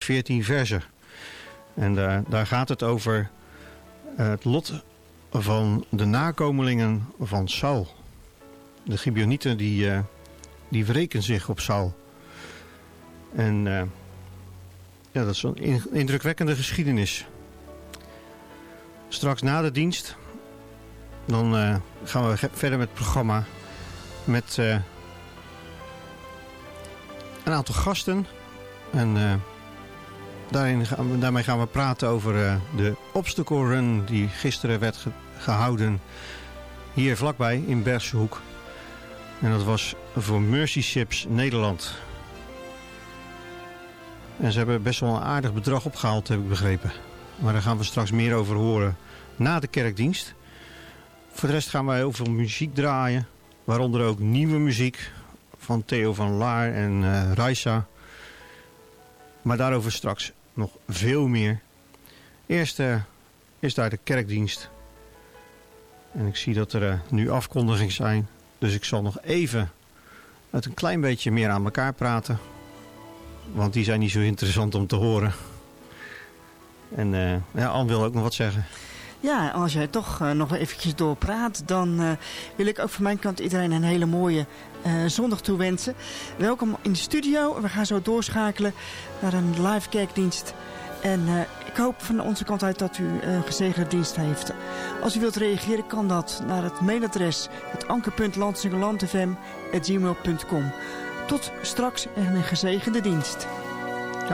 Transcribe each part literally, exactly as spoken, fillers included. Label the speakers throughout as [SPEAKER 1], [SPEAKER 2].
[SPEAKER 1] veertien versen. En daar, daar gaat het over het lot van de nakomelingen van Saul. De Gibeonieten die, uh, die wreken zich op Saul. En uh, ja, dat is een indrukwekkende geschiedenis. Straks na de dienst, dan uh, gaan we verder met het programma met uh, een aantal gasten. En uh, daarin gaan we, daarmee gaan we praten over uh, de obstacle run die gisteren werd ge- gehouden hier vlakbij in Bergshoek. En dat was voor Mercy Ships Nederland. En ze hebben best wel een aardig bedrag opgehaald, heb ik begrepen. Maar daar gaan we straks meer over horen na de kerkdienst. Voor de rest gaan wij heel veel muziek draaien. Waaronder ook nieuwe muziek van Theo van Laar en uh, Raisa. Maar daarover straks nog veel meer. Eerst uh, is daar de kerkdienst. En ik zie dat er uh, nu afkondigingen zijn. Dus ik zal nog even het een klein beetje meer aan elkaar praten. Want die zijn niet zo interessant om te horen. En uh, ja, Anne wil ook nog wat zeggen.
[SPEAKER 2] Ja, als jij toch uh, nog eventjes doorpraat, dan uh, wil ik ook van mijn kant iedereen een hele mooie uh, zondag toewensen. Welkom in de studio. We gaan zo doorschakelen naar een live kerkdienst. En uh, ik hoop van onze kant uit dat u uh, een gezegende dienst heeft. Als u wilt reageren, kan dat naar het mailadres het anker.landsingelandfm at gmail punt com. Tot straks en een gezegende dienst. Ja.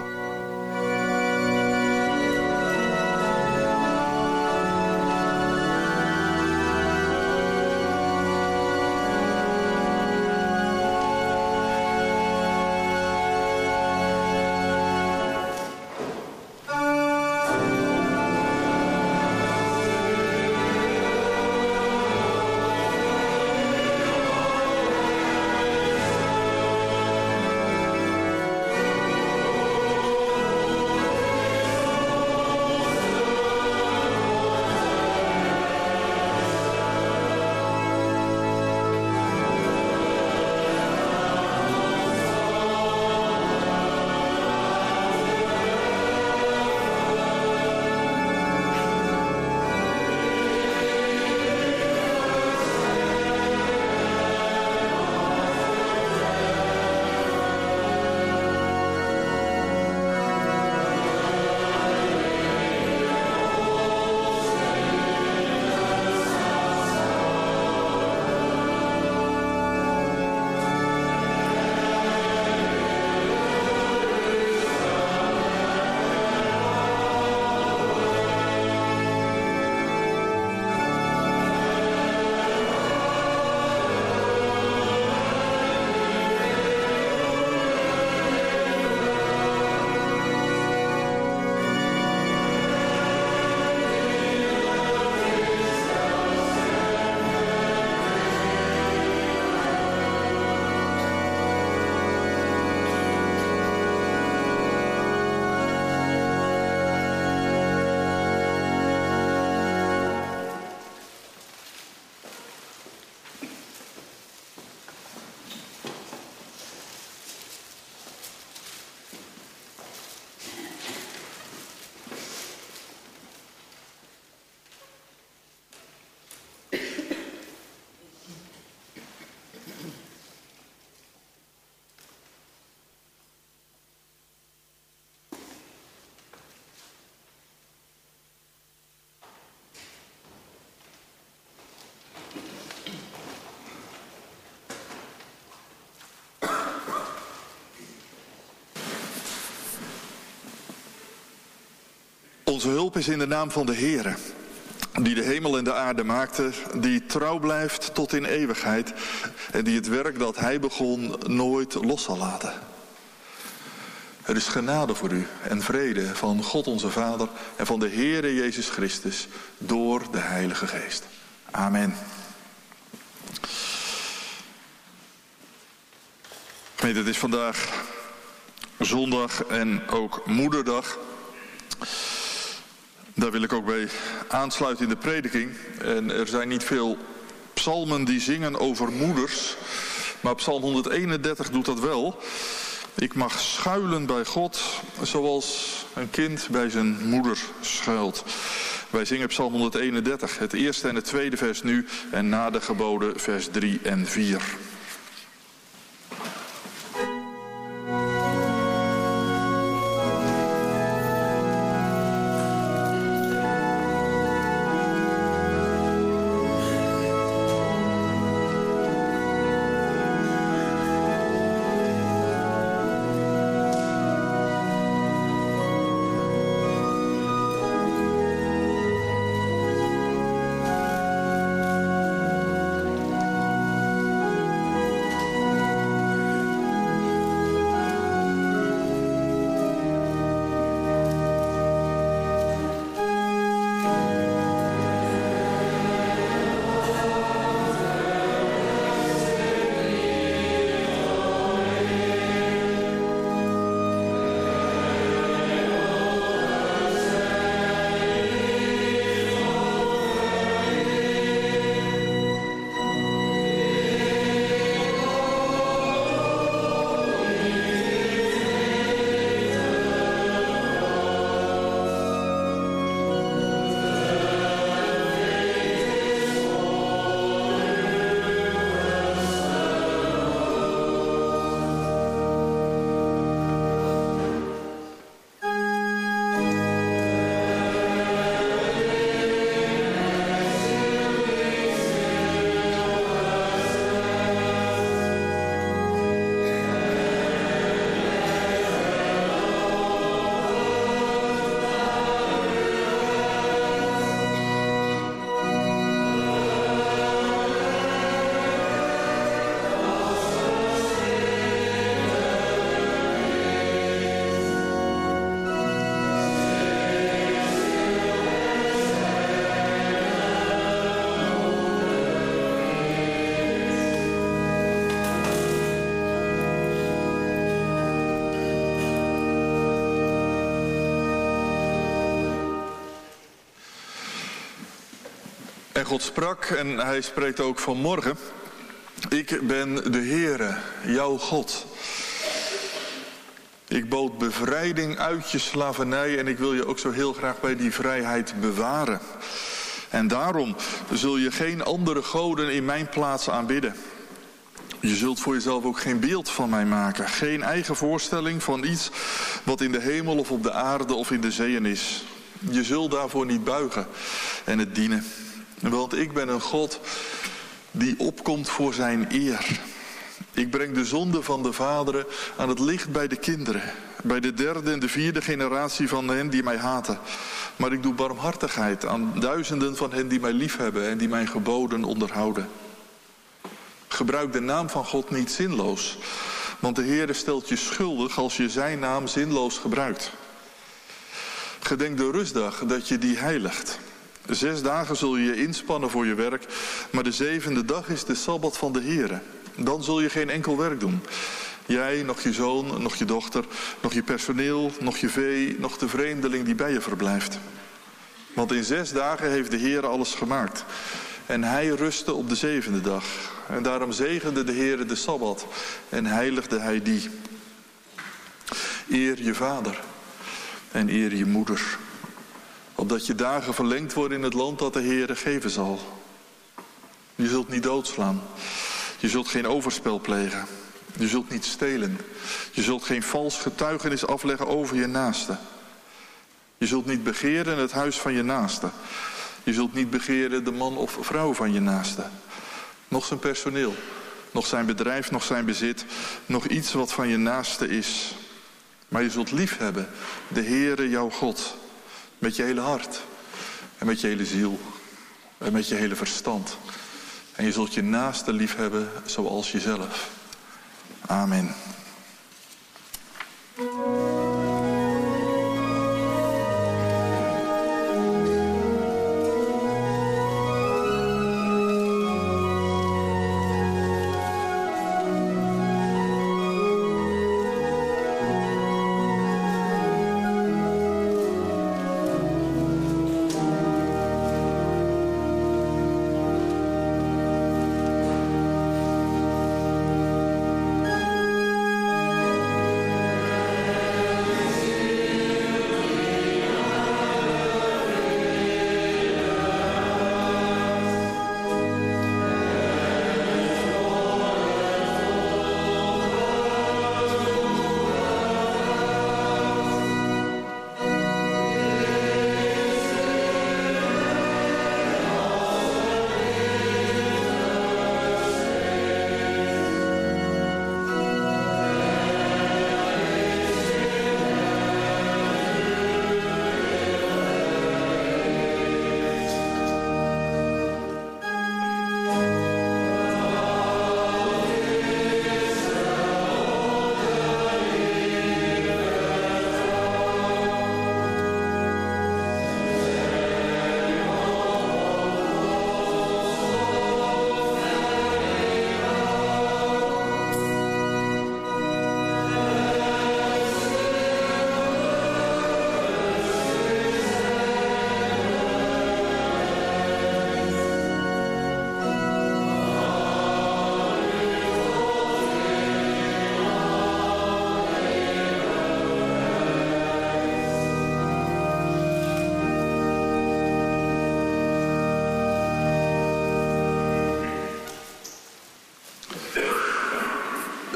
[SPEAKER 3] Onze hulp is in de naam van de Heere, die de hemel en de aarde maakte, die trouw blijft tot in eeuwigheid en die het werk dat hij begon nooit los zal laten. Er is genade voor u en vrede van God onze Vader en van de Heere Jezus Christus door de Heilige Geest. Amen. Gemeente, het is vandaag zondag en ook moederdag. Daar wil ik ook bij aansluiten in de prediking. En er zijn niet veel psalmen die zingen over moeders. Maar psalm honderdeenendertig doet dat wel. Ik mag schuilen bij God zoals een kind bij zijn moeder schuilt. Wij zingen Psalm honderdeenendertig, het eerste en het tweede vers nu en na de geboden vers drie en vier. En God sprak, en hij spreekt ook vanmorgen: ik ben de Heere, jouw God. Ik bood bevrijding uit je slavernij en ik wil je ook zo heel graag bij die vrijheid bewaren. En daarom zul je geen andere goden in mijn plaats aanbidden. Je zult voor jezelf ook geen beeld van mij maken. Geen eigen voorstelling van iets wat in de hemel of op de aarde of in de zeeën is. Je zult daarvoor niet buigen en het dienen. Want ik ben een God die opkomt voor zijn eer. Ik breng de zonde van de vaderen aan het licht bij de kinderen. Bij de derde en de vierde generatie van hen die mij haten. Maar ik doe barmhartigheid aan duizenden van hen die mij liefhebben en die mijn geboden onderhouden. Gebruik de naam van God niet zinloos. Want de Heere stelt je schuldig als je zijn naam zinloos gebruikt. Gedenk de rustdag dat je die heiligt. Zes dagen zul je je inspannen voor je werk, maar de zevende dag is de Sabbat van de Heere. Dan zul je geen enkel werk doen. Jij, nog je zoon, nog je dochter, nog je personeel, nog je vee, nog de vreemdeling die bij je verblijft. Want in zes dagen heeft de Heere alles gemaakt. En hij rustte op de zevende dag. En daarom zegende de Heere de Sabbat en heiligde hij die. Eer je vader en eer je moeder. Opdat je dagen verlengd worden in het land dat de Heere geven zal. Je zult niet doodslaan. Je zult geen overspel plegen. Je zult niet stelen. Je zult geen vals getuigenis afleggen over je naaste. Je zult niet begeren het huis van je naaste. Je zult niet begeren de man of vrouw van je naaste. Nog zijn personeel. Nog zijn bedrijf, nog zijn bezit. Nog iets wat van je naaste is. Maar je zult liefhebben de Heere jouw God. Met je hele hart. En met je hele ziel. En met je hele verstand. En je zult je naaste liefhebben zoals jezelf. Amen.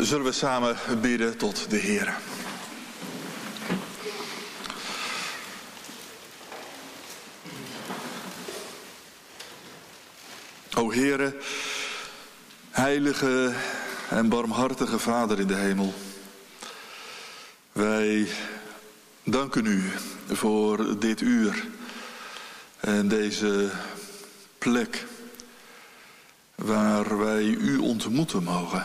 [SPEAKER 3] Zullen we samen bidden tot de Heer. O Heere, heilige en barmhartige Vader in de hemel. Wij danken u voor dit uur en deze plek waar wij u ontmoeten mogen.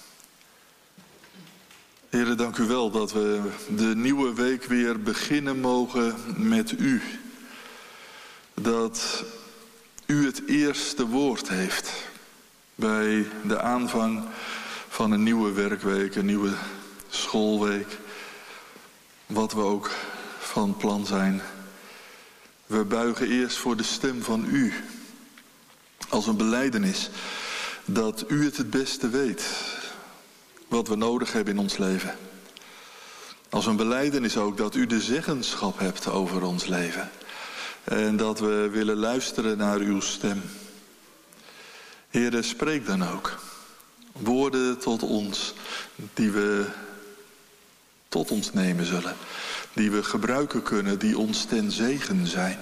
[SPEAKER 3] Heere, dank u wel dat we de nieuwe week weer beginnen mogen met u. Dat u het eerste woord heeft bij de aanvang van een nieuwe werkweek, een nieuwe schoolweek. Wat we ook van plan zijn. We buigen eerst voor de stem van u. Als een belijdenis dat u het het beste weet. Wat we nodig hebben in ons leven. Als een belijdenis ook dat u de zeggenschap hebt over ons leven. En dat we willen luisteren naar uw stem. Heere, spreek dan ook. Woorden tot ons die we tot ons nemen zullen. Die we gebruiken kunnen, die ons ten zegen zijn.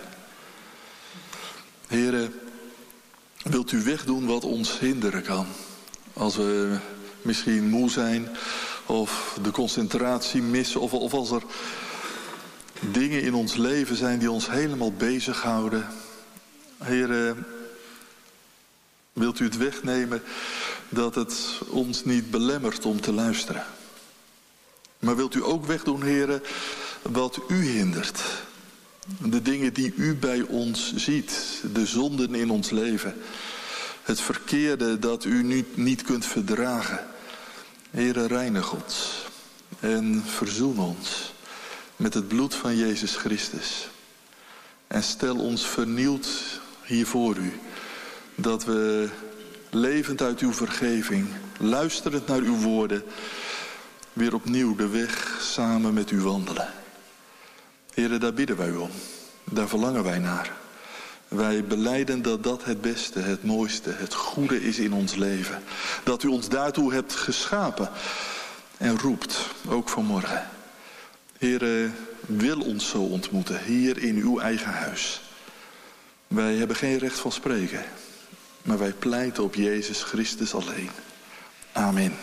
[SPEAKER 3] Heere, wilt u wegdoen wat ons hinderen kan? Als we misschien moe zijn of de concentratie missen of, of als er dingen in ons leven zijn die ons helemaal bezighouden. Heere, wilt u het wegnemen dat het ons niet belemmert om te luisteren? Maar wilt u ook wegdoen, Heere, wat u hindert? De dingen die u bij ons ziet, de zonden in ons leven. Het verkeerde dat u nu niet kunt verdragen. Heere, reinig ons en verzoen ons met het bloed van Jezus Christus. En stel ons vernieuwd hier voor u. Dat we levend uit uw vergeving, luisterend naar uw woorden, weer opnieuw de weg samen met u wandelen. Heere, daar bidden wij u om. Daar verlangen wij naar. Wij belijden dat dat het beste, het mooiste, het goede is in ons leven. Dat u ons daartoe hebt geschapen en roept, ook vanmorgen. Heere, wil ons zo ontmoeten, hier in uw eigen huis. Wij hebben geen recht van spreken, maar wij pleiten op Jezus Christus alleen. Amen.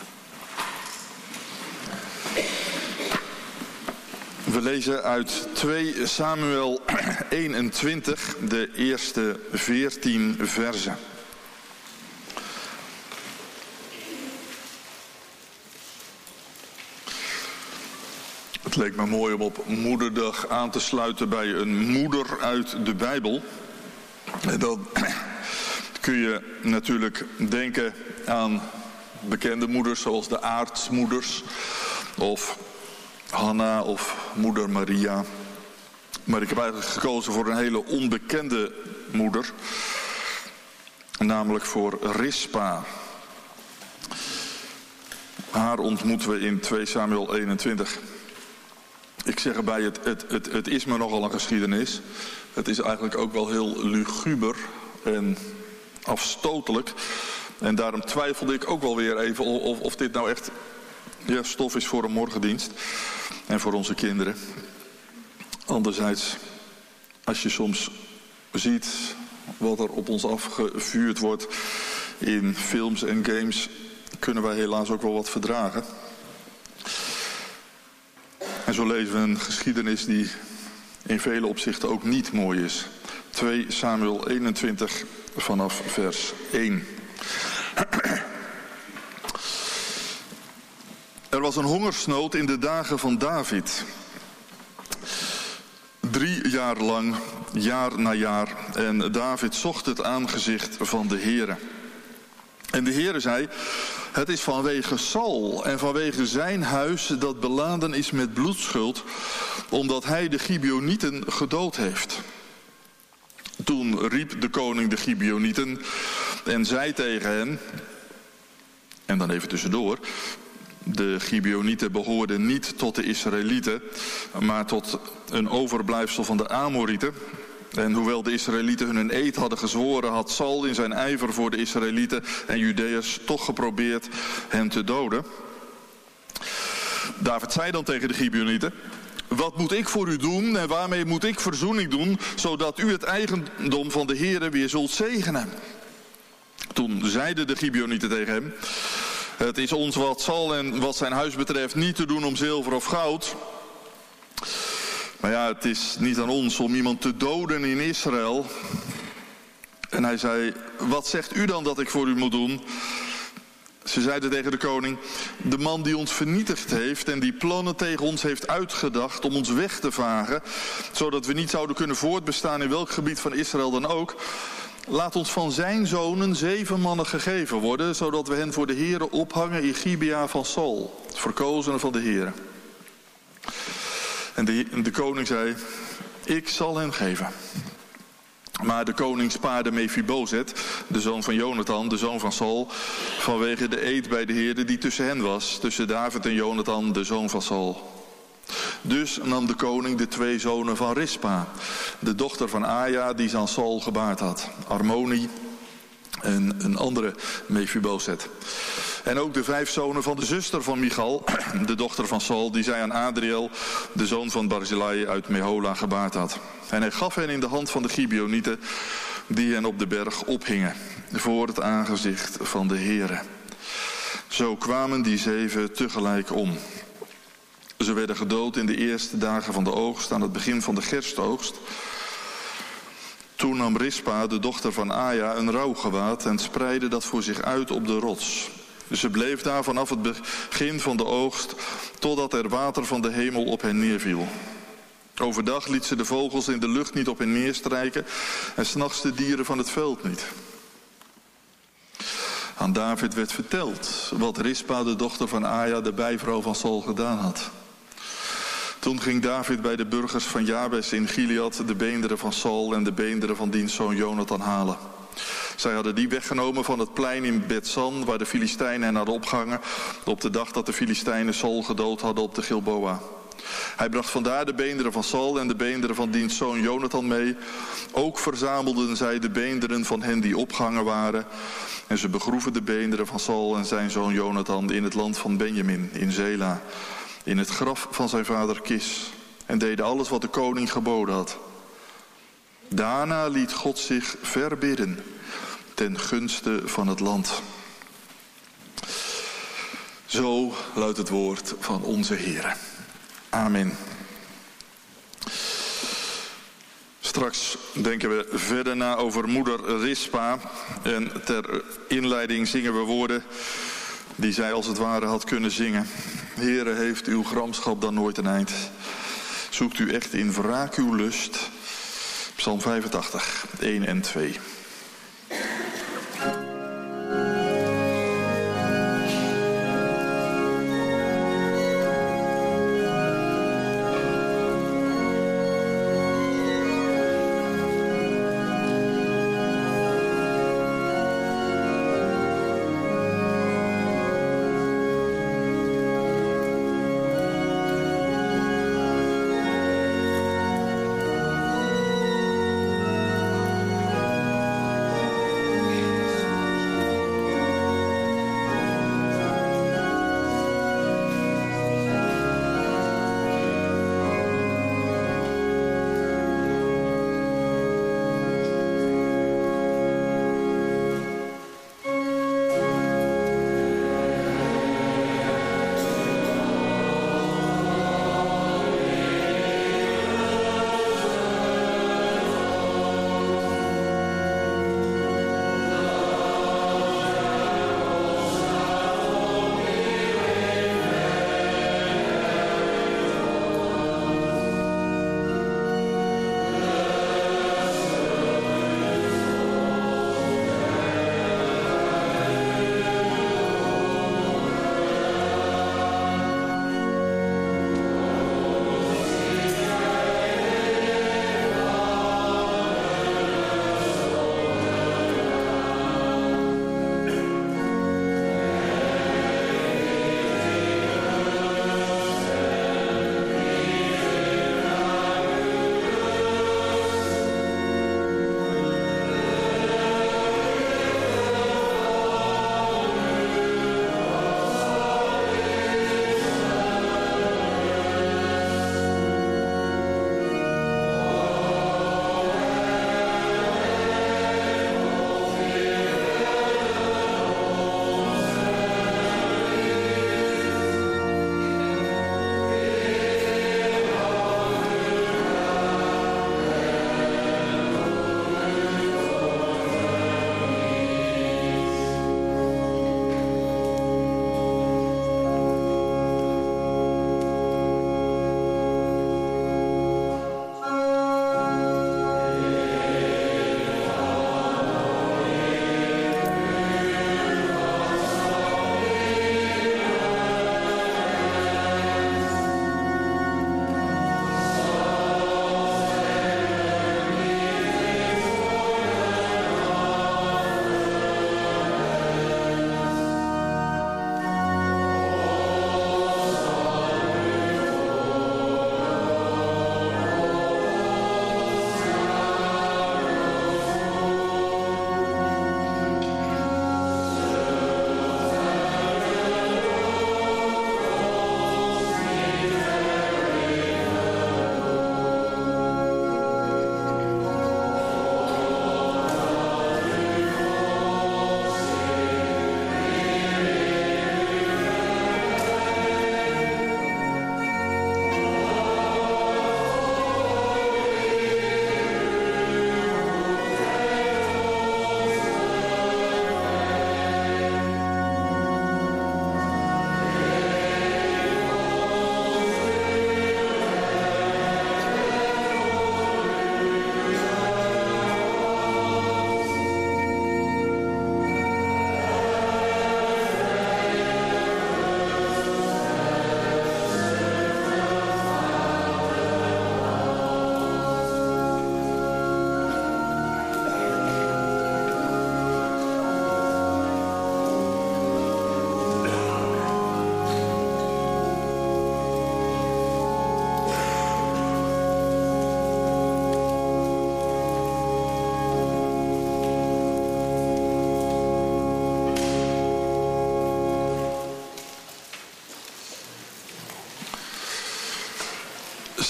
[SPEAKER 3] We lezen uit twee Samuel eenentwintig, de eerste veertien verzen. Het leek me mooi om op Moederdag aan te sluiten bij een moeder uit de Bijbel. En dan kun je natuurlijk denken aan bekende moeders zoals de aartsmoeders of Hanna of moeder Maria. Maar ik heb eigenlijk gekozen voor een hele onbekende moeder. Namelijk voor Rispa. Haar ontmoeten we in twee Samuel eenentwintig. Ik zeg erbij, het, het, het, het is me nogal een geschiedenis. Het is eigenlijk ook wel heel luguber en afstotelijk. En daarom twijfelde ik ook wel weer even of, of dit nou echt ja, stof is voor een morgendienst. En voor onze kinderen. Anderzijds, als je soms ziet wat er op ons afgevuurd wordt in films en games, kunnen wij helaas ook wel wat verdragen. En zo lezen we een geschiedenis die in vele opzichten ook niet mooi is. twee Samuel eenentwintig vanaf vers één. Er was een hongersnood in de dagen van David. Drie jaar lang, jaar na jaar. En David zocht het aangezicht van de Heere. En de Heere zei, het is vanwege Saul en vanwege zijn huis dat beladen is met bloedschuld, omdat hij de Gibeonieten gedood heeft. Toen riep de koning de Gibeonieten en zei tegen hen, en dan even tussendoor, de Gibeonieten behoorden niet tot de Israëlieten, maar tot een overblijfsel van de Amorieten. En hoewel de Israëlieten hun een eed hadden gezworen, had Saul in zijn ijver voor de Israëlieten en Judeërs toch geprobeerd hen te doden. David zei dan tegen de Gibeonieten: wat moet ik voor u doen en waarmee moet ik verzoening doen, zodat u het eigendom van de Heere weer zult zegenen? Toen zeiden de Gibeonieten tegen hem: het is ons wat Saul en wat zijn huis betreft niet te doen om zilver of goud. Maar ja, het is niet aan ons om iemand te doden in Israël. En hij zei: wat zegt u dan dat ik voor u moet doen? Ze zeiden tegen de koning: de man die ons vernietigd heeft en die plannen tegen ons heeft uitgedacht om ons weg te vagen, zodat we niet zouden kunnen voortbestaan in welk gebied van Israël dan ook, laat ons van zijn zonen zeven mannen gegeven worden, zodat we hen voor de Heere ophangen in Gibea van Saul, het verkozene van de Heere. En de, de koning zei: ik zal hen geven. Maar de koning spaarde Mephibozet, de zoon van Jonathan, de zoon van Saul, vanwege de eed bij de Heere die tussen hen was, tussen David en Jonathan, de zoon van Saul. Dus nam de koning de twee zonen van Rispa, de dochter van Aja, die ze aan Saul gebaard had, Armoni en een andere Mephibozet. En ook de vijf zonen van de zuster van Michal, de dochter van Saul, die zij aan Adriel, de zoon van Barzillai uit Mehola, gebaard had. En hij gaf hen in de hand van de Gibeonieten, die hen op de berg ophingen, voor het aangezicht van de Heere. Zo kwamen die zeven tegelijk om. Ze werden gedood in de eerste dagen van de oogst, aan het begin van de gerstoogst. Toen nam Rispa, de dochter van Aja, een rouwgewaad en spreidde dat voor zich uit op de rots. Ze bleef daar vanaf het begin van de oogst, totdat er water van de hemel op hen neerviel. Overdag liet ze de vogels in de lucht niet op hen neerstrijken en 's nachts de dieren van het veld niet. Aan David werd verteld wat Rispa, de dochter van Aja, de bijvrouw van Saul, gedaan had. Toen ging David bij de burgers van Jabes in Gilead de beenderen van Saul en de beenderen van diens zoon Jonathan halen. Zij hadden die weggenomen van het plein in Bethsan, waar de Filistijnen hen hadden opgehangen, op de dag dat de Filistijnen Saul gedood hadden op de Gilboa. Hij bracht vandaar de beenderen van Saul en de beenderen van diens zoon Jonathan mee. Ook verzamelden zij de beenderen van hen die opgehangen waren. En ze begroeven de beenderen van Saul en zijn zoon Jonathan in het land van Benjamin, in Zela, in het graf van zijn vader Kis. En deden alles wat de koning geboden had. Daarna liet God zich verbidden ten gunste van het land. Zo luidt het woord van onze Heere. Amen. Straks denken we verder na over moeder Rispa. En ter inleiding zingen we woorden die zij als het ware had kunnen zingen. Heere, heeft uw gramschap dan nooit een eind? Zoekt u echt in wraak uw lust? Psalm vijfentachtig, één en twee.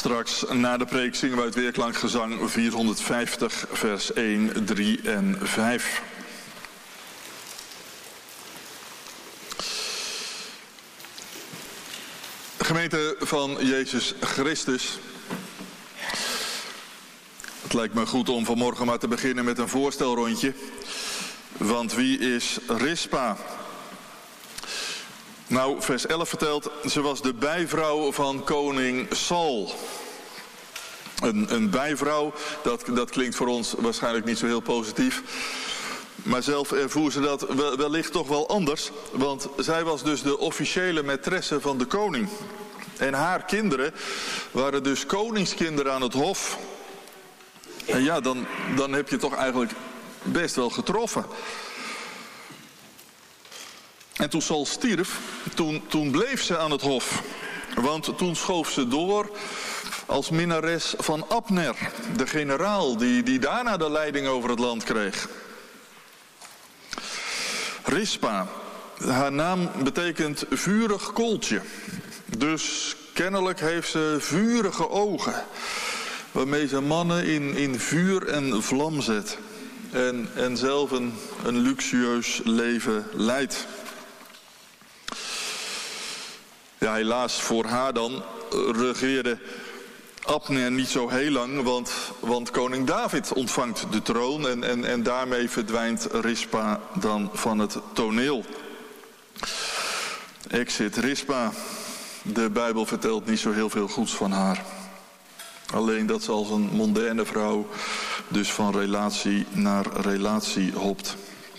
[SPEAKER 3] Straks na de preek zingen we uit Weerklankgezang vierhonderdvijftig, vers één, drie en vijf. Gemeente van Jezus Christus. Het lijkt me goed om vanmorgen maar te beginnen met een voorstelrondje. Want wie is Rispa? Nou, vers elf vertelt, ze was de bijvrouw van koning Saul. Een, een bijvrouw, dat, dat klinkt voor ons waarschijnlijk niet zo heel positief. Maar zelf ervoer ze dat wellicht toch wel anders. Want zij was dus de officiële maîtresse van de koning. En haar kinderen waren dus koningskinderen aan het hof. En ja, dan, dan heb je toch eigenlijk best wel getroffen. En toen Saul stierf, toen, toen bleef ze aan het hof. Want toen schoof ze door als minnares van Abner, de generaal die, die daarna de leiding over het land kreeg. Rispa, haar naam betekent vurig kooltje. Dus kennelijk heeft ze vurige ogen, waarmee ze mannen in, in vuur en vlam zet. En, en zelf een, een luxueus leven leidt. Ja, helaas voor haar dan regeerde Abner niet zo heel lang, want, want koning David ontvangt de troon en, en, en daarmee verdwijnt Rispa dan van het toneel. Exit Rispa. De Bijbel vertelt niet zo heel veel goeds van haar. Alleen dat ze als een mondaine vrouw dus van relatie naar relatie hopt.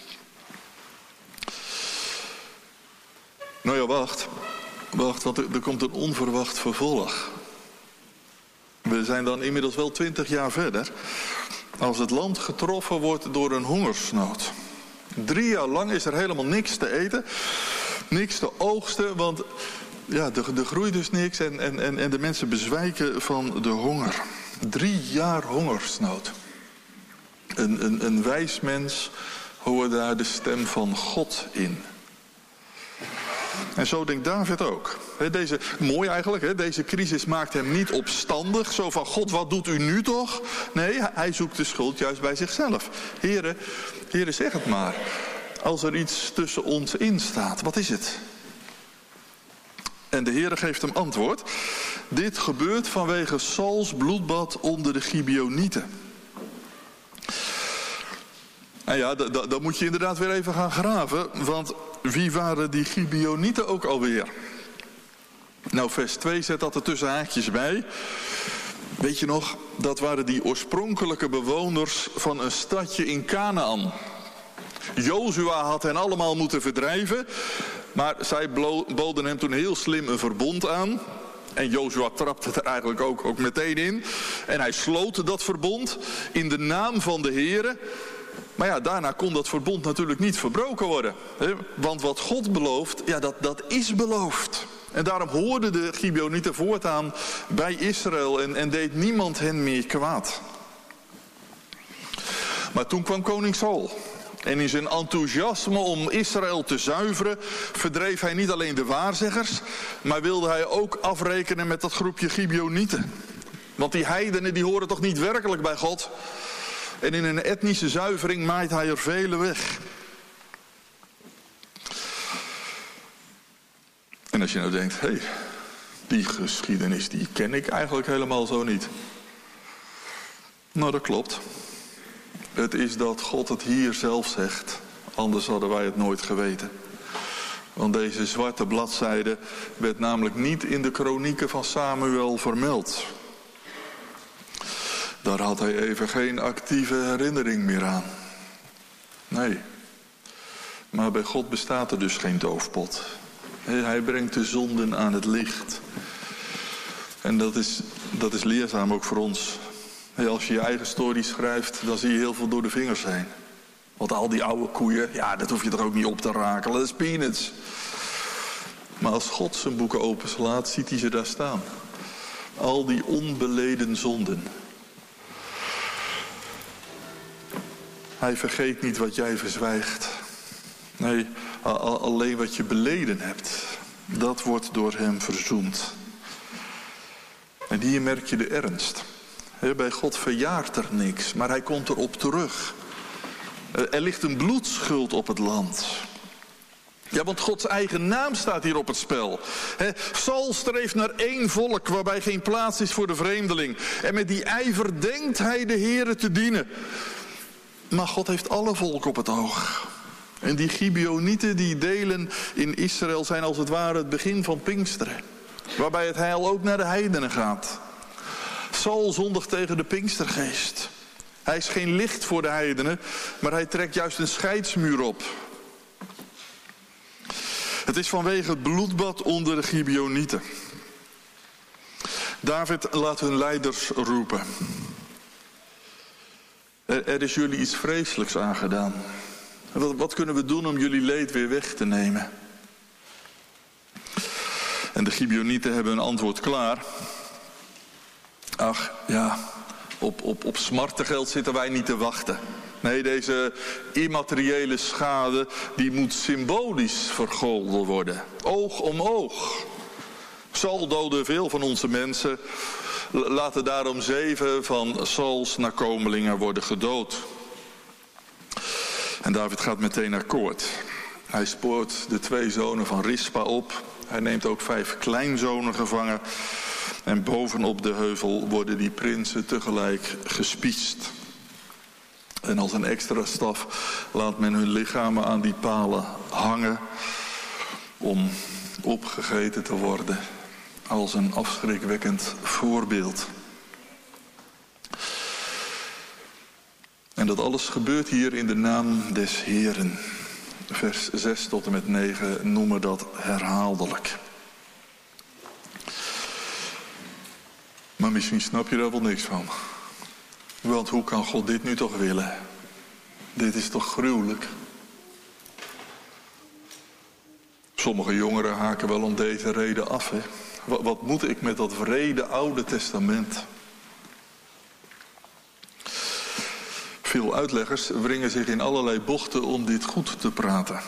[SPEAKER 3] Nou ja, wacht. Wacht, want er, er komt een onverwacht vervolg. We zijn dan inmiddels wel twintig jaar verder. Als het land getroffen wordt door een hongersnood. Drie jaar lang is er helemaal niks te eten. Niks te oogsten, want ja, er, er groeit dus niks en, en, en de mensen bezwijken van de honger. Drie jaar hongersnood. Een, een, een wijs mens hoort daar de stem van God in. En zo denkt David ook. He, deze, mooi eigenlijk, he, deze crisis maakt hem niet opstandig. Zo van, God, wat doet u nu toch? Nee, hij zoekt de schuld juist bij zichzelf. Heren, heren, zeg het maar. Als er iets tussen ons in staat, wat is het? En de Heere geeft hem antwoord. Dit gebeurt vanwege Sauls bloedbad onder de Gibeonieten. En ja, dan moet je inderdaad weer even gaan graven. Want wie waren die Gibeonieten ook alweer? Nou, vers twee zet dat er tussen haakjes bij. Weet je nog, dat waren die oorspronkelijke bewoners van een stadje in Kanaan. Jozua had hen allemaal moeten verdrijven. Maar zij boden hem toen heel slim een verbond aan. En Jozua trapte er eigenlijk ook, ook meteen in. En hij sloot dat verbond in de naam van de Heere. Maar ja, daarna kon dat verbond natuurlijk niet verbroken worden. Hè? Want wat God belooft, ja, dat, dat is beloofd. En daarom hoorden de Gibeonieten voortaan bij Israël en, en deed niemand hen meer kwaad. Maar toen kwam koning Saul. En in zijn enthousiasme om Israël te zuiveren verdreef hij niet alleen de waarzeggers, maar wilde hij ook afrekenen met dat groepje Gibeonieten. Want die heidenen die horen toch niet werkelijk bij God. En in een etnische zuivering maait hij er vele weg. En als je nou denkt, hé, hey, die geschiedenis die ken ik eigenlijk helemaal zo niet. Nou, dat klopt. Het is dat God het hier zelf zegt. Anders hadden wij het nooit geweten. Want deze zwarte bladzijde werd namelijk niet in de kronieken van Samuel vermeld. Daar had hij even geen actieve herinnering meer aan. Nee. Maar bij God bestaat er dus geen doofpot. Hij brengt de zonden aan het licht. En dat is, dat is leerzaam ook voor ons. Als je je eigen story schrijft, dan zie je heel veel door de vingers heen. Want al die oude koeien, ja, dat hoef je er ook niet op te rakelen. Dat is peanuts. Maar als God zijn boeken openslaat, ziet hij ze daar staan. Al die onbeleden zonden. Hij vergeet niet wat jij verzwijgt. Nee, alleen wat je beleden hebt, dat wordt door hem verzoend. En hier merk je de ernst. He, bij God verjaart er niks, maar hij komt erop terug. Er ligt een bloedschuld op het land. Ja, want Gods eigen naam staat hier op het spel. He, Saul streeft naar één volk waarbij geen plaats is voor de vreemdeling. En met die ijver denkt hij de Heere te dienen. Maar God heeft alle volk op het oog. En die Gibeonieten die delen in Israël zijn als het ware het begin van Pinksteren. Waarbij het heil ook naar de heidenen gaat. Saul zondigt tegen de Pinkstergeest. Hij is geen licht voor de heidenen, maar hij trekt juist een scheidsmuur op. Het is vanwege het bloedbad onder de Gibeonieten. David laat hun leiders roepen. Er, er is jullie iets vreselijks aangedaan. Wat, wat kunnen we doen om jullie leed weer weg te nemen? En de Gibeonieten hebben een antwoord klaar. Ach, ja, op, op, op smartengeld zitten wij niet te wachten. Nee, deze immateriële schade, die moet symbolisch vergolden worden. Oog om oog. Saul doodde veel van onze mensen. Laten daarom zeven van Sauls nakomelingen worden gedood. En David gaat meteen akkoord. Hij spoort de twee zonen van Rispa op. Hij neemt ook vijf kleinzonen gevangen. En bovenop de heuvel worden die prinsen tegelijk gespiest. En als een extra staf laat men hun lichamen aan die palen hangen om opgegeten te worden als een afschrikwekkend voorbeeld. En dat alles gebeurt hier in de naam des Heeren. Vers zes tot en met negen noemen dat herhaaldelijk. Maar misschien snap je daar wel niks van. Want hoe kan God dit nu toch willen? Dit is toch gruwelijk? Sommige jongeren haken wel om deze reden af. Hè? Wat, wat moet ik met dat wrede Oude Testament? Veel uitleggers wringen zich in allerlei bochten om dit goed te praten.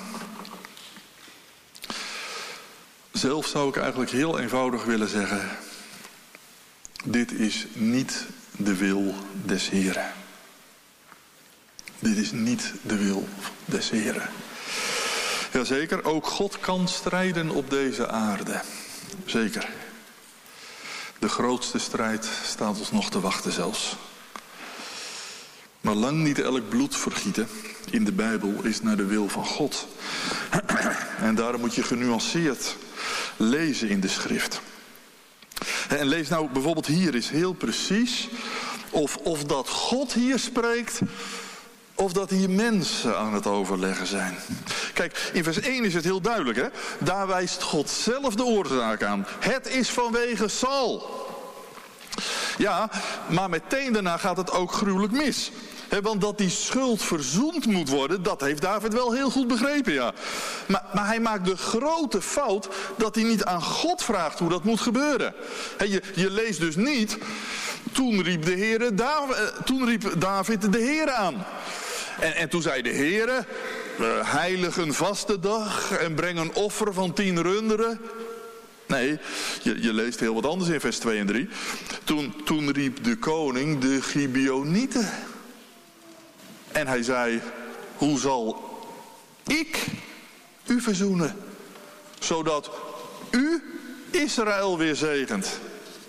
[SPEAKER 3] Zelf zou ik eigenlijk heel eenvoudig willen zeggen: dit is niet de wil des Heren. Dit is niet de wil des Heren. Jazeker, ook God kan strijden op deze aarde. Zeker. De grootste strijd staat ons nog te wachten zelfs. Maar lang niet elk bloedvergieten in de Bijbel is naar de wil van God. En daarom moet je genuanceerd lezen in de schrift. En lees nou bijvoorbeeld hier eens heel precies of, of dat God hier spreekt of dat hier mensen aan het overleggen zijn. Kijk, in vers één is het heel duidelijk, hè? Daar wijst God zelf de oorzaak aan. Het is vanwege Saul. Ja, maar meteen daarna gaat het ook gruwelijk mis. He, want dat die schuld verzoend moet worden, dat heeft David wel heel goed begrepen, ja. Maar, maar hij maakt de grote fout dat hij niet aan God vraagt hoe dat moet gebeuren. He, je, je leest dus niet, toen riep, de Heere David, toen riep David de Heere aan. En, en toen zei de Heere, uh, heilig een vaste dag en breng een offer van tien runderen. Nee, je, je leest heel wat anders in vers twee en drie. Toen, toen riep de koning de Gibeonieten. En hij zei, hoe zal ik u verzoenen, zodat u Israël weer zegent?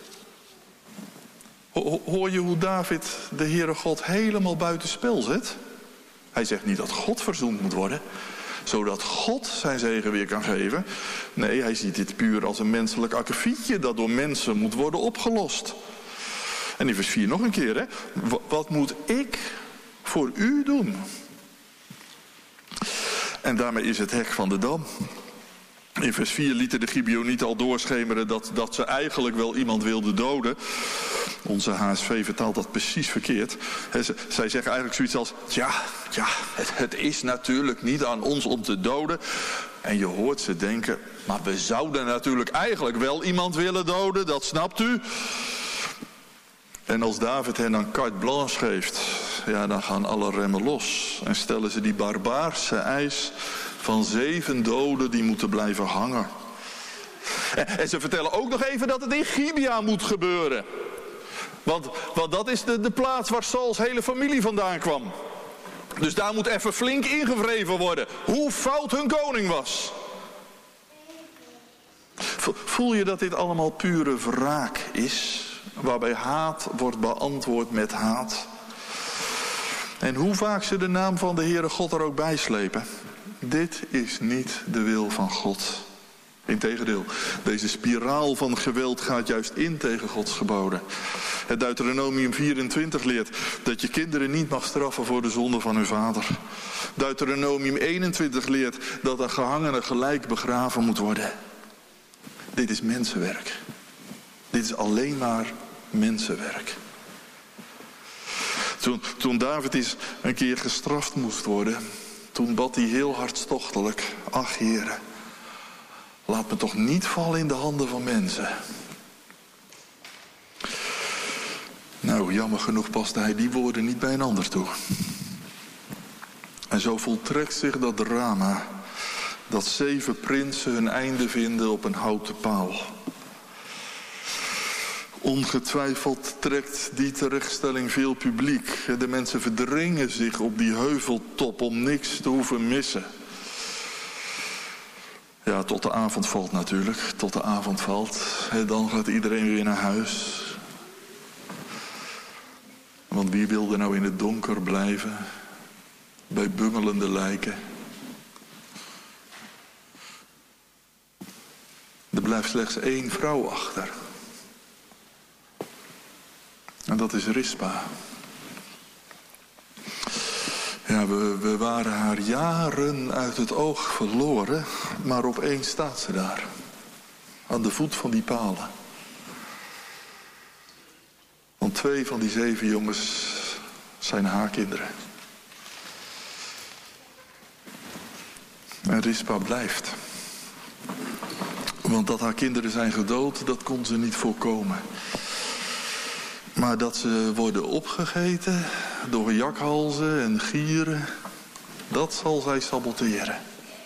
[SPEAKER 3] Ho- hoor je hoe David de Heere God helemaal buitenspel zet? Hij zegt niet dat God verzoend moet worden, zodat God zijn zegen weer kan geven. Nee, hij ziet dit puur als een menselijk akkefietje dat door mensen moet worden opgelost. En in vers vier nog een keer, hè? Wat moet ik voor u doen? En daarmee is het hek van de dam. In vers vier lieten de Gibeonieten al doorschemeren dat, dat ze eigenlijk wel iemand wilden doden. Onze H S V vertaalt dat precies verkeerd. He, ze, zij zeggen eigenlijk zoiets als, ja, ja het, het is natuurlijk niet aan ons om te doden. En je hoort ze denken, maar we zouden natuurlijk eigenlijk wel iemand willen doden, dat snapt u. En als David hen dan carte blanche geeft, ja, dan gaan alle remmen los. En stellen ze die barbaarse eis van zeven doden die moeten blijven hangen. En ze vertellen ook nog even dat het in Gibea moet gebeuren. Want, want dat is de, de plaats waar Sauls hele familie vandaan kwam. Dus daar moet even flink ingewreven worden. Hoe fout hun koning was. Voel je dat dit allemaal pure wraak is? Waarbij haat wordt beantwoord met haat. En hoe vaak ze de naam van de Heere God er ook bij slepen. Dit is niet de wil van God. Integendeel, deze spiraal van geweld gaat juist in tegen Gods geboden. Het Deuteronomium vierentwintig leert dat je kinderen niet mag straffen voor de zonde van hun vader. Deuteronomium eenentwintig leert dat een gehangene gelijk begraven moet worden. Dit is mensenwerk. Dit is alleen maar mensenwerk. Toen, toen David eens een keer gestraft moest worden, toen bad hij heel hartstochtelijk: ach Heere, laat me toch niet vallen in de handen van mensen. Nou, jammer genoeg paste hij die woorden niet bij een ander toe. En zo voltrekt zich dat drama, dat zeven prinsen hun einde vinden op een houten paal. Ongetwijfeld trekt die terechtstelling veel publiek. De mensen verdringen zich op die heuveltop om niks te hoeven missen. Ja, tot de avond valt natuurlijk. Tot de avond valt. En dan gaat iedereen weer naar huis. Want wie wil er nou in het donker blijven? Bij bungelende lijken. Er blijft slechts één vrouw achter. En dat is Rispa. Ja, we, we waren haar jaren uit het oog verloren, maar opeens staat ze daar. Aan de voet van die palen. Want twee van die zeven jongens zijn haar kinderen. En Rispa blijft. Want dat haar kinderen zijn gedood, dat kon ze niet voorkomen. Maar dat ze worden opgegeten door jakhalzen en gieren, dat zal zij saboteren.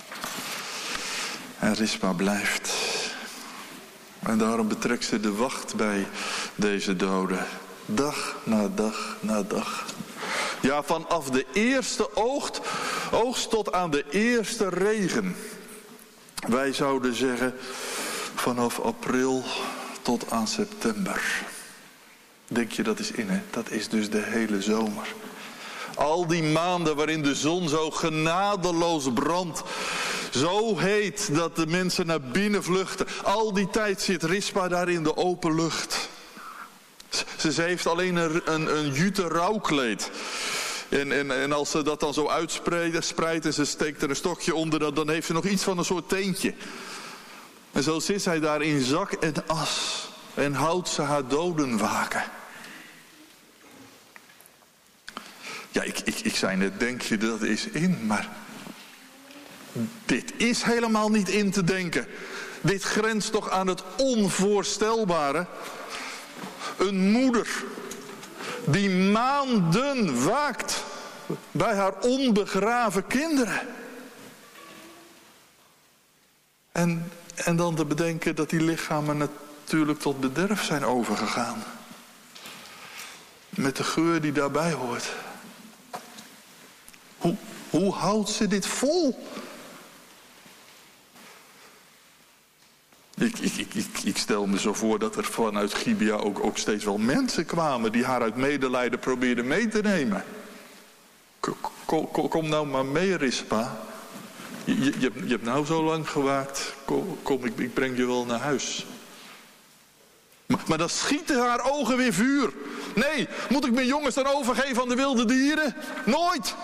[SPEAKER 3] En Rispa blijft. En daarom betrekt ze de wacht bij deze doden. Dag na dag na dag. Ja, vanaf de eerste oogst, oogst tot aan de eerste regen. Wij zouden zeggen vanaf april tot aan september. Denk je dat is in, hè? Dat is dus de hele zomer. Al die maanden waarin de zon zo genadeloos brandt. Zo heet dat de mensen naar binnen vluchten. Al die tijd zit Rispa daar in de open lucht. Ze, ze heeft alleen een, een, een jute rouwkleed. En, en, en als ze dat dan zo uitspreidt en ze steekt er een stokje onder, dan, dan heeft ze nog iets van een soort teentje. En zo zit zij daar in zak en as. En houdt ze haar doden waken. Ja, ik, ik, ik zei net, denk je dat is in, maar dit is helemaal niet in te denken. Dit grenst toch aan het onvoorstelbare. Een moeder die maanden waakt bij haar onbegraven kinderen. En, en dan te bedenken dat die lichamen natuurlijk tot bederf zijn overgegaan. Met de geur die daarbij hoort. Hoe, hoe houdt ze dit vol? Ik, ik, ik, ik, ik stel me zo voor dat er vanuit Gibea ook, ook steeds wel mensen kwamen die haar uit medelijden probeerden mee te nemen. Kom, kom, kom nou maar mee, Rispa. Je, je, je, je hebt nou zo lang gewaakt. Kom, kom ik, ik breng je wel naar huis. Maar, maar dan schieten haar ogen weer vuur. Nee, moet ik mijn jongens dan overgeven aan de wilde dieren? Nooit!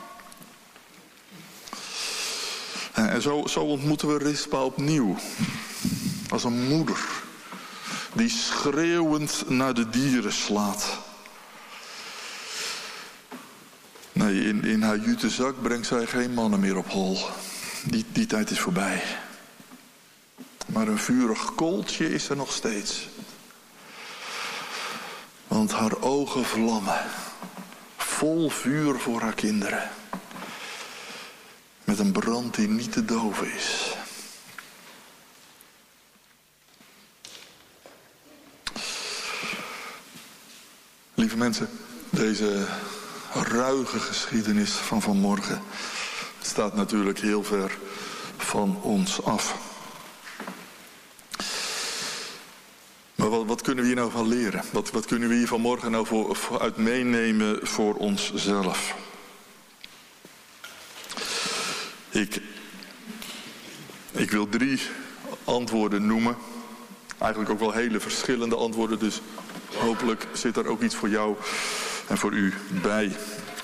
[SPEAKER 3] En zo, zo ontmoeten we Rispa opnieuw. Als een moeder die schreeuwend naar de dieren slaat. Nee, in, in haar jute zak brengt zij geen mannen meer op hol. Die, die tijd is voorbij. Maar een vurig kooltje is er nog steeds. Want haar ogen vlammen. Vol vuur voor haar kinderen. Met een brand die niet te doven is. Lieve mensen, deze ruige geschiedenis van vanmorgen staat natuurlijk heel ver van ons af. Maar wat, wat kunnen we hier nou van leren? Wat, wat kunnen we hier vanmorgen nou voor, voor uit meenemen voor onszelf? Ik, ik wil drie antwoorden noemen. Eigenlijk ook wel hele verschillende antwoorden, dus hopelijk zit er ook iets voor jou en voor u bij.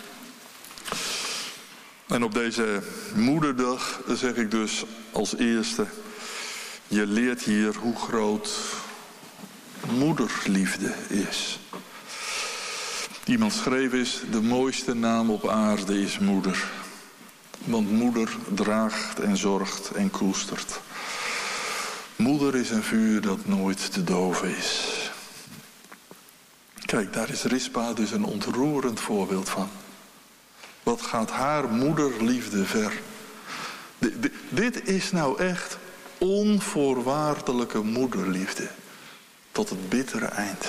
[SPEAKER 3] En op deze moederdag zeg ik dus als eerste: je leert hier hoe groot moederliefde is. Iemand schreef eens: de mooiste naam op aarde is moeder. Want moeder draagt en zorgt en koestert. Moeder is een vuur dat nooit te doven is. Kijk, daar is Rispa dus een ontroerend voorbeeld van. Wat gaat haar moederliefde ver. D- d- dit is nou echt onvoorwaardelijke moederliefde. Tot het bittere eind.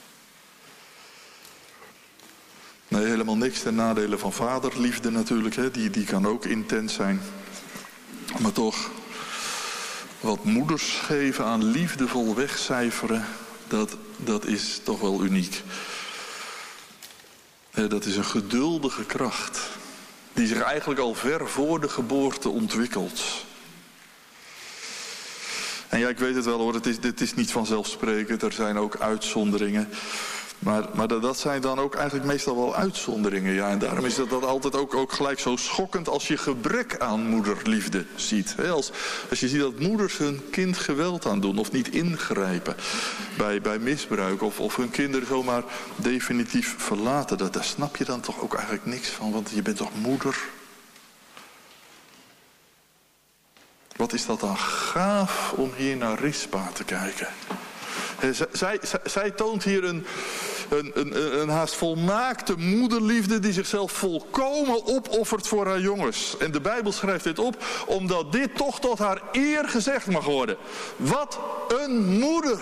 [SPEAKER 3] Nee, helemaal niks ten nadele van vaderliefde natuurlijk. Hè. Die, die kan ook intens zijn. Maar toch, wat moeders geven aan liefdevol wegcijferen, dat, dat is toch wel uniek. Dat is een geduldige kracht. Die zich eigenlijk al ver voor de geboorte ontwikkelt. En ja, ik weet het wel hoor, het is, dit is niet vanzelfsprekend. Er zijn ook uitzonderingen. Maar, maar dat zijn dan ook eigenlijk meestal wel uitzonderingen. Ja, en daarom is dat, dat altijd ook, ook gelijk zo schokkend als je gebrek aan moederliefde ziet. He, als, als je ziet dat moeders hun kind geweld aandoen of niet ingrijpen bij, bij misbruik. Of, of hun kinderen zomaar definitief verlaten. Dat, daar snap je dan toch ook eigenlijk niks van. Want je bent toch moeder? Wat is dat dan gaaf om hier naar Rispa te kijken. He, zij, zij, zij toont hier een, een, een, een haast volmaakte moederliefde die zichzelf volkomen opoffert voor haar jongens. En de Bijbel schrijft dit op omdat dit toch tot haar eer gezegd mag worden. Wat een moeder!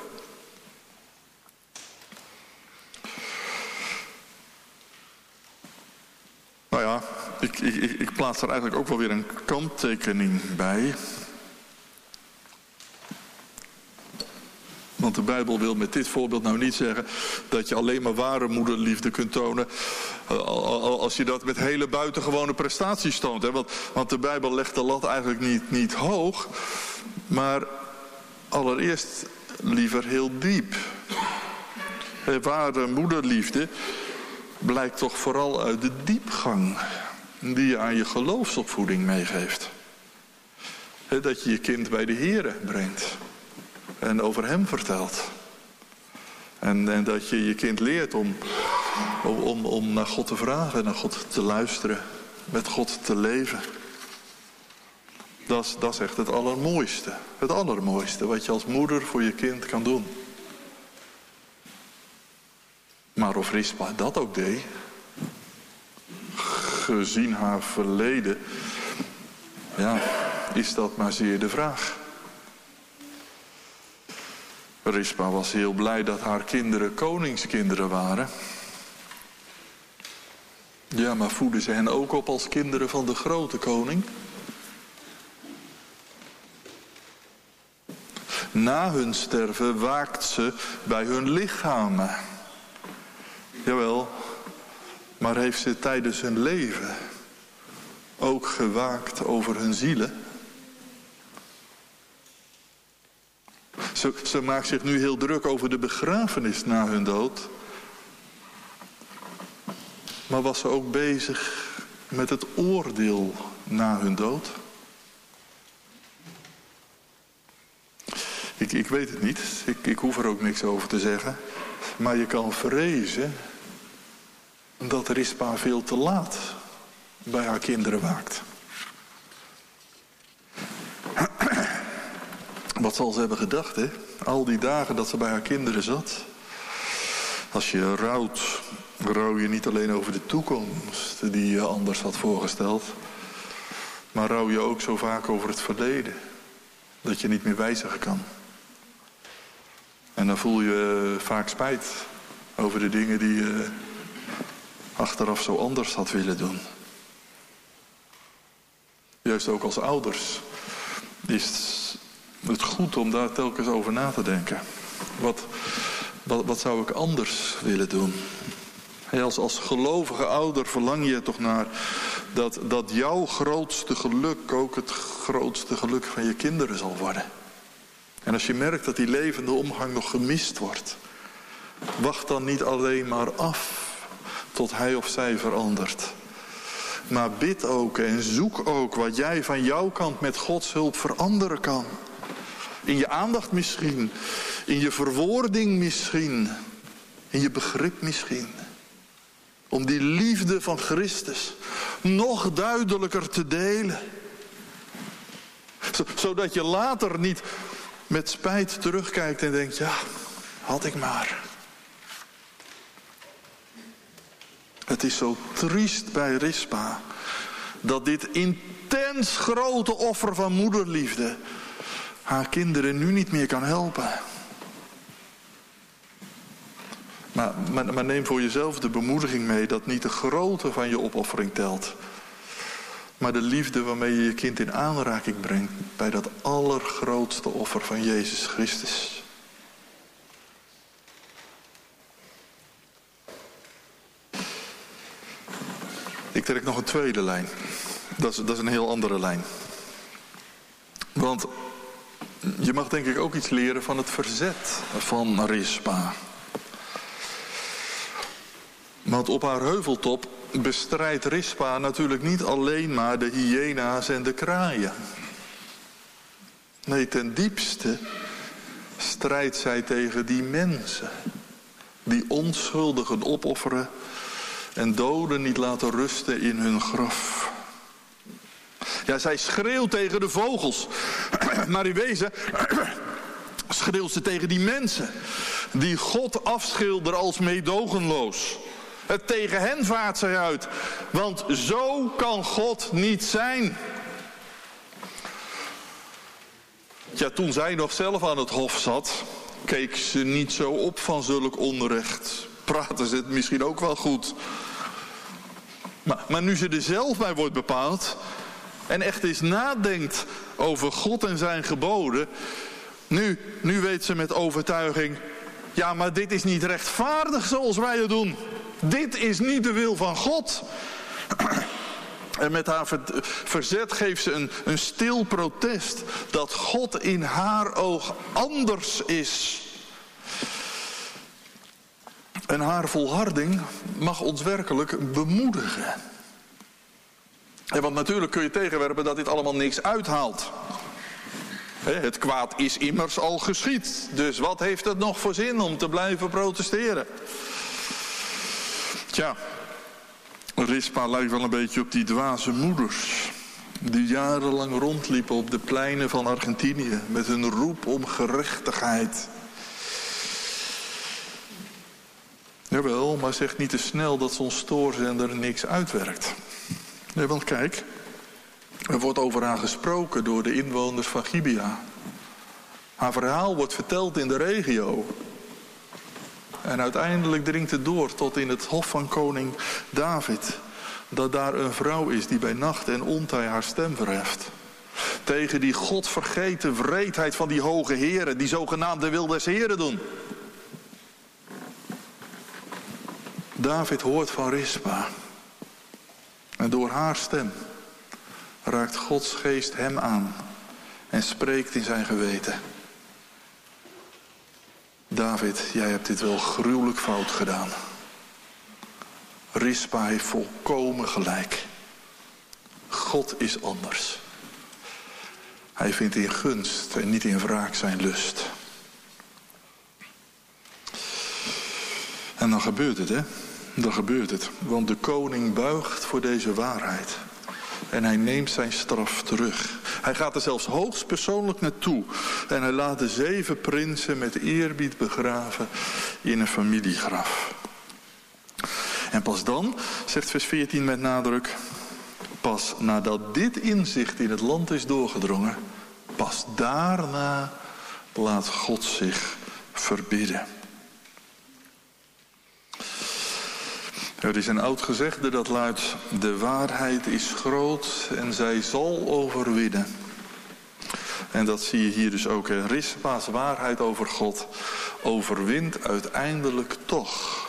[SPEAKER 3] Nou ja, ik, ik, ik plaats er eigenlijk ook wel weer een kanttekening bij. Want de Bijbel wil met dit voorbeeld nou niet zeggen dat je alleen maar ware moederliefde kunt tonen als je dat met hele buitengewone prestaties toont. Hè? Want, want de Bijbel legt de lat eigenlijk niet, niet hoog, maar allereerst liever heel diep. Ware moederliefde blijkt toch vooral uit de diepgang die je aan je geloofsopvoeding meegeeft. Dat je je kind bij de Here brengt. En over hem vertelt. En, en dat je je kind leert om, om, om naar God te vragen, naar God te luisteren, met God te leven. Dat is, dat is echt het allermooiste. Het allermooiste wat je als moeder voor je kind kan doen. Maar of Rispa dat ook deed, gezien haar verleden, ja, is dat maar zeer de vraag. Rispa was heel blij dat haar kinderen koningskinderen waren. Ja, maar voedden ze hen ook op als kinderen van de grote koning? Na hun sterven waakt ze bij hun lichamen. Jawel, maar heeft ze tijdens hun leven ook gewaakt over hun zielen? Ze, ze maakt zich nu heel druk over de begrafenis na hun dood. Maar was ze ook bezig met het oordeel na hun dood? Ik, ik weet het niet. Ik, ik hoef er ook niks over te zeggen. Maar je kan vrezen dat Rispa veel te laat bij haar kinderen waakt. Wat zal ze hebben gedacht, hè? Al die dagen dat ze bij haar kinderen zat. Als je rouwt, rouw je niet alleen over de toekomst die je anders had voorgesteld. Maar rouw je ook zo vaak over het verleden. Dat je niet meer wijzigen kan. En dan voel je vaak spijt over de dingen die je achteraf zo anders had willen doen. Juist ook als ouders is het goed om daar telkens over na te denken. Wat, wat, wat zou ik anders willen doen? Hey, als, als gelovige ouder verlang je er toch naar dat, dat jouw grootste geluk ook het grootste geluk van je kinderen zal worden. En als je merkt dat die levende omgang nog gemist wordt, wacht dan niet alleen maar af tot hij of zij verandert. Maar bid ook en zoek ook wat jij van jouw kant met Gods hulp veranderen kan. In je aandacht misschien, in je verwoording misschien, in je begrip misschien. Om die liefde van Christus nog duidelijker te delen. Zodat je later niet met spijt terugkijkt en denkt, ja, had ik maar. Het is zo triest bij Rispa dat dit intens grote offer van moederliefde haar kinderen nu niet meer kan helpen. Maar, maar, maar neem voor jezelf de bemoediging mee dat niet de grootte van je opoffering telt, maar de liefde waarmee je je kind in aanraking brengt bij dat allergrootste offer van Jezus Christus. Ik trek nog een tweede lijn. Dat is, dat is een heel andere lijn. Want je mag denk ik ook iets leren van het verzet van Rispa. Want op haar heuveltop bestrijdt Rispa natuurlijk niet alleen maar de hyena's en de kraaien. Nee, ten diepste strijdt zij tegen die mensen die onschuldigen opofferen en doden niet laten rusten in hun graf. Ja, zij schreeuwt tegen de vogels. Maar in wezen schreeuwt ze tegen die mensen die God afschilderen als meedogenloos. Het tegen hen vaart zij uit. Want zo kan God niet zijn. Ja, toen zij nog zelf aan het hof zat, keek ze niet zo op van zulk onrecht. Praten ze het misschien ook wel goed. Maar, maar nu ze er zelf bij wordt bepaald en echt eens nadenkt over God en zijn geboden, nu, nu weet ze met overtuiging, ja, maar dit is niet rechtvaardig zoals wij het doen. Dit is niet de wil van God. En met haar verzet geeft ze een, een stil protest dat God in haar oog anders is. En haar volharding mag ons werkelijk bemoedigen. En want natuurlijk kun je tegenwerpen dat dit allemaal niks uithaalt. Het kwaad is immers al geschied. Dus wat heeft het nog voor zin om te blijven protesteren? Tja, Rispa lijkt wel een beetje op die dwaze moeders die jarenlang rondliepen op de pleinen van Argentinië met hun roep om gerechtigheid. Jawel, maar zeg niet te snel dat zo'n stoorzender niks uitwerkt. Nee, want kijk, er wordt over haar gesproken door de inwoners van Gibeah. Haar verhaal wordt verteld in de regio. En uiteindelijk dringt het door tot in het hof van koning David, dat daar een vrouw is die bij nacht en ontij haar stem verheft. Tegen die godvergeten wreedheid van die hoge heren, die zogenaamde wil des heren doen. David hoort van Rispa. En door haar stem raakt Gods geest hem aan en spreekt in zijn geweten. David, jij hebt dit wel gruwelijk fout gedaan. Rispa heeft volkomen gelijk. God is anders. Hij vindt in gunst en niet in wraak zijn lust. En dan gebeurt het, hè? Dan gebeurt het. Want de koning buigt voor deze waarheid. En hij neemt zijn straf terug. Hij gaat er zelfs hoogst persoonlijk naartoe. En hij laat de zeven prinsen met eerbied begraven in een familiegraf. En pas dan, zegt vers veertien met nadruk, pas nadat dit inzicht in het land is doorgedrongen, pas daarna laat God zich verbidden. Er is een oud gezegde dat luidt: de waarheid is groot en zij zal overwinnen. En dat zie je hier dus ook. Rispa's waarheid over God overwint uiteindelijk toch.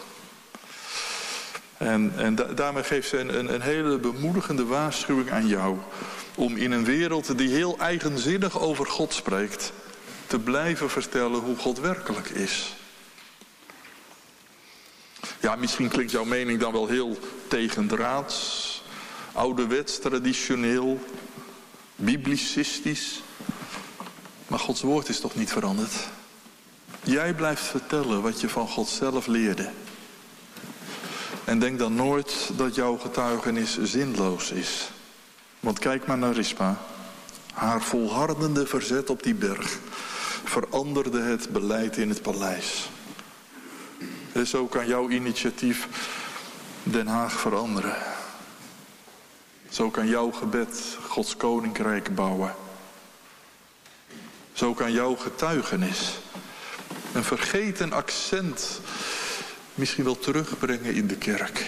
[SPEAKER 3] En, en da- daarmee geeft ze een, een, een hele bemoedigende waarschuwing aan jou. Om in een wereld die heel eigenzinnig over God spreekt, te blijven vertellen hoe God werkelijk is. Ja, misschien klinkt jouw mening dan wel heel tegendraads, ouderwets, traditioneel, biblicistisch. Maar Gods woord is toch niet veranderd? Jij blijft vertellen wat je van God zelf leerde. En denk dan nooit dat jouw getuigenis zinloos is. Want kijk maar naar Rispa. Haar volhardende verzet op die berg veranderde het beleid in het paleis. En zo kan jouw initiatief Den Haag veranderen. Zo kan jouw gebed Gods koninkrijk bouwen. Zo kan jouw getuigenis een vergeten accent misschien wel terugbrengen in de kerk.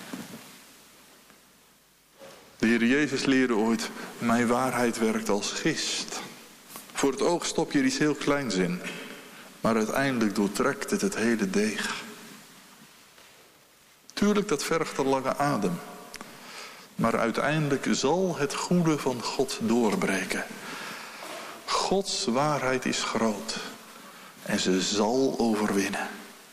[SPEAKER 3] De Heer Jezus leerde ooit: mijn waarheid werkt als gist. Voor het oog stop je er iets heel kleins in, maar uiteindelijk doortrekt het het hele deeg. Tuurlijk, dat vergt een lange adem. Maar uiteindelijk zal het goede van God doorbreken. Gods waarheid is groot en ze zal overwinnen.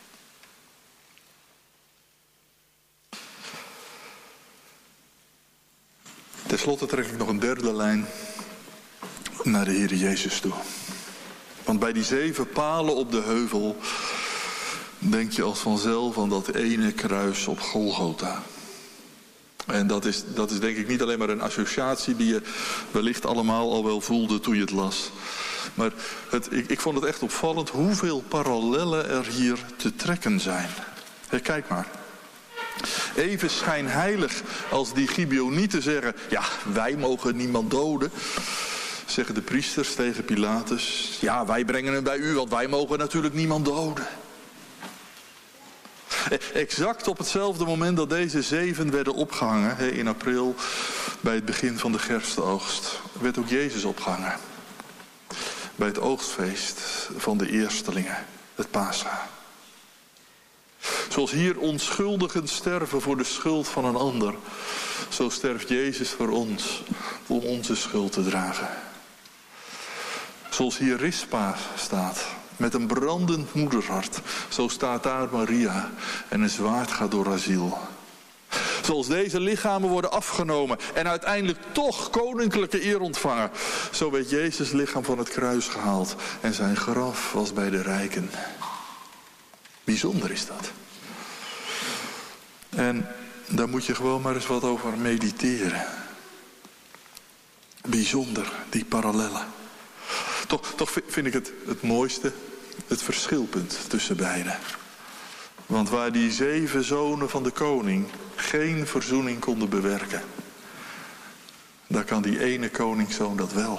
[SPEAKER 3] Ten slotte trek ik nog een derde lijn naar de Heer Jezus toe. Want bij die zeven palen op de heuvel denk je als vanzelf aan dat ene kruis op Golgotha. En dat is, dat is denk ik niet alleen maar een associatie die je wellicht allemaal al wel voelde toen je het las. Maar het, ik, ik vond het echt opvallend hoeveel parallellen er hier te trekken zijn. Hey, kijk maar. Even schijnheilig als die Gibeonieten zeggen: ja, wij mogen niemand doden. Zeggen de priesters tegen Pilatus: ja, wij brengen hem bij u, want wij mogen natuurlijk niemand doden. Exact op hetzelfde moment dat deze zeven werden opgehangen, in april, bij het begin van de gerstoogst, werd ook Jezus opgehangen. Bij het oogstfeest van de eerstelingen, het Pascha. Zoals hier onschuldigen sterven voor de schuld van een ander, zo sterft Jezus voor ons om onze schuld te dragen. Zoals hier Rispa staat, met een brandend moederhart, zo staat daar Maria en een zwaard gaat door haar ziel. Zoals deze lichamen worden afgenomen en uiteindelijk toch koninklijke eer ontvangen, zo werd Jezus' lichaam van het kruis gehaald en zijn graf was bij de rijken. Bijzonder is dat. En daar moet je gewoon maar eens wat over mediteren. Bijzonder, die parallellen. Toch, toch vind ik het het mooiste, het verschilpunt tussen beiden. Want waar die zeven zonen van de koning geen verzoening konden bewerken, daar kan die ene koningszoon dat wel.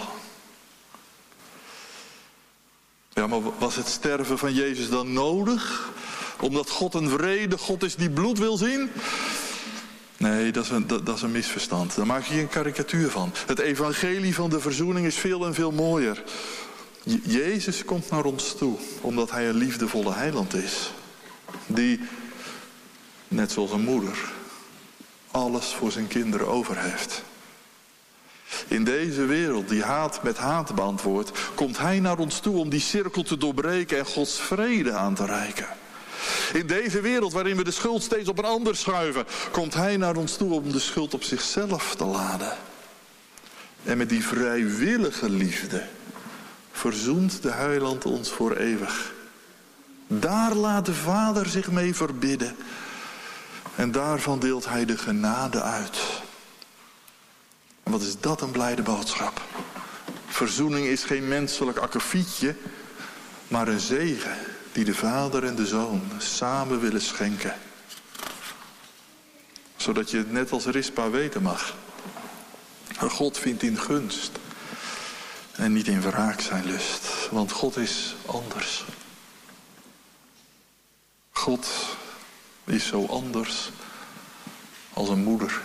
[SPEAKER 3] Ja, maar was het sterven van Jezus dan nodig? Omdat God een wrede God is die bloed wil zien? Nee, dat is, een, dat, dat is een misverstand. Daar maak je een karikatuur van. Het evangelie van de verzoening is veel en veel mooier. Je, Jezus komt naar ons toe, omdat hij een liefdevolle heiland is. Die, net zoals een moeder, alles voor zijn kinderen over heeft. In deze wereld die haat met haat beantwoordt, komt hij naar ons toe om die cirkel te doorbreken en Gods vrede aan te reiken. In deze wereld waarin we de schuld steeds op een ander schuiven, komt hij naar ons toe om de schuld op zichzelf te laden. En met die vrijwillige liefde verzoent de heiland ons voor eeuwig. Daar laat de Vader zich mee verbidden. En daarvan deelt hij de genade uit. En wat is dat een blijde boodschap. Verzoening is geen menselijk akkefietje, maar een zegen die de Vader en de Zoon samen willen schenken. Zodat je het net als Rispa weten mag. God vindt in gunst en niet in wraak zijn lust. Want God is anders. God is zo anders als een moeder.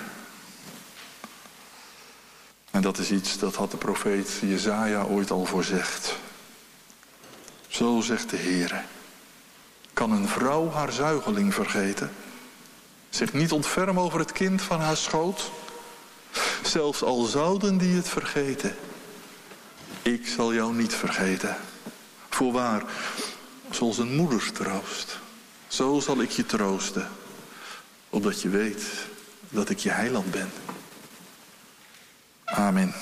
[SPEAKER 3] En dat is iets, dat had de profeet Jesaja ooit al voorzegd. Zo zegt de Heere. Kan een vrouw haar zuigeling vergeten? Zich niet ontfermen over het kind van haar schoot? Zelfs al zouden die het vergeten, ik zal jou niet vergeten. Voorwaar, zoals een moeder troost, zo zal ik je troosten, opdat je weet dat ik je heiland ben. Amen.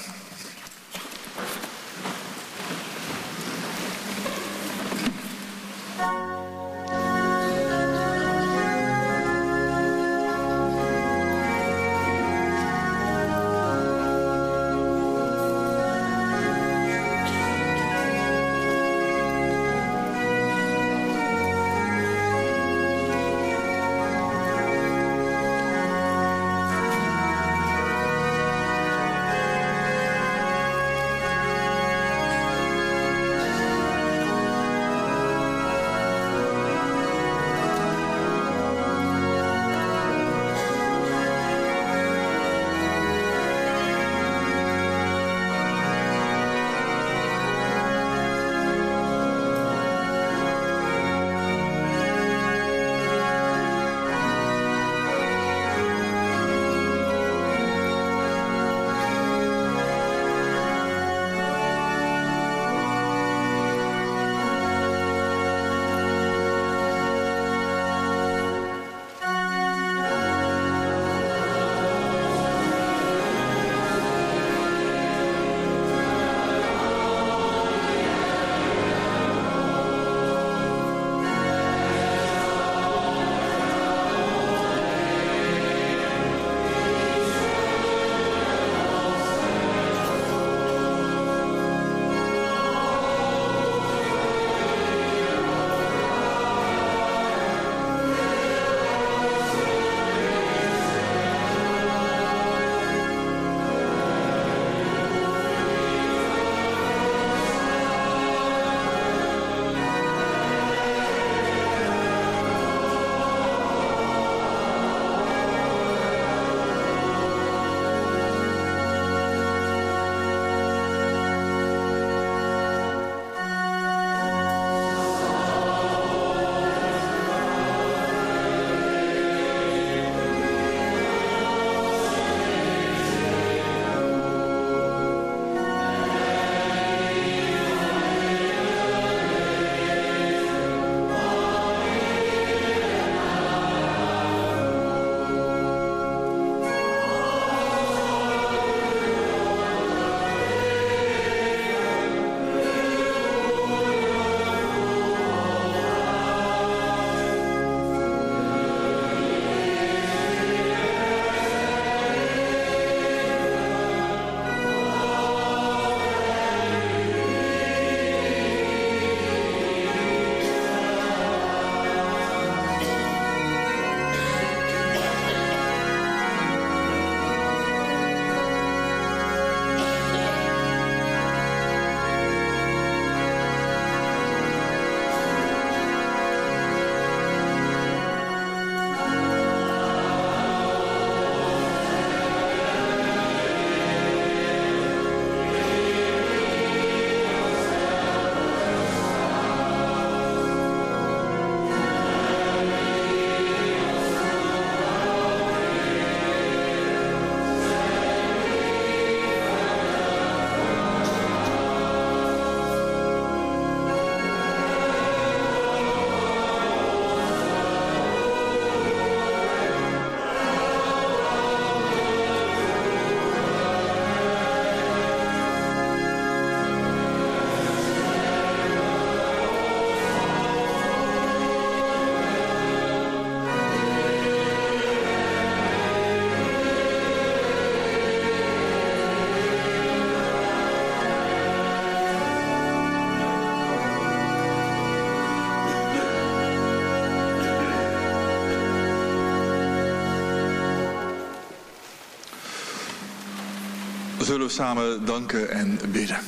[SPEAKER 3] Zullen we samen danken en bidden.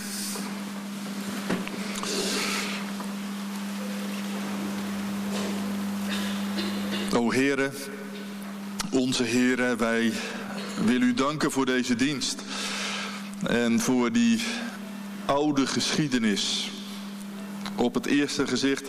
[SPEAKER 3] O Heere, Onze Heere, wij willen u danken voor deze dienst. En voor die oude geschiedenis. Op het eerste gezicht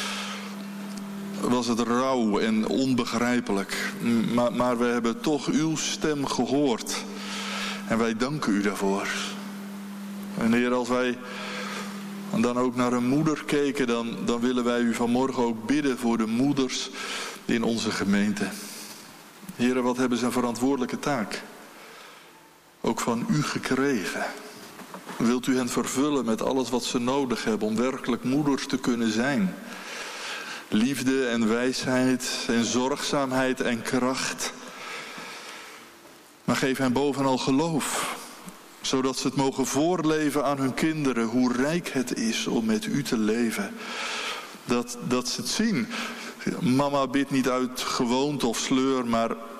[SPEAKER 3] was het rauw en onbegrijpelijk. Maar, maar we hebben toch uw stem gehoord. En wij danken u daarvoor. En Heer, als wij dan ook naar een moeder keken, dan, dan willen wij u vanmorgen ook bidden voor de moeders in onze gemeente. Heer, wat hebben ze een verantwoordelijke taak? Ook van u gekregen. Wilt u hen vervullen met alles wat ze nodig hebben om werkelijk moeders te kunnen zijn? Liefde en wijsheid en zorgzaamheid en kracht. Maar geef hen bovenal geloof. Zodat ze het mogen voorleven aan hun kinderen hoe rijk het is om met u te leven. Dat, dat ze het zien. Mama bidt niet uit gewoonte of sleur, maar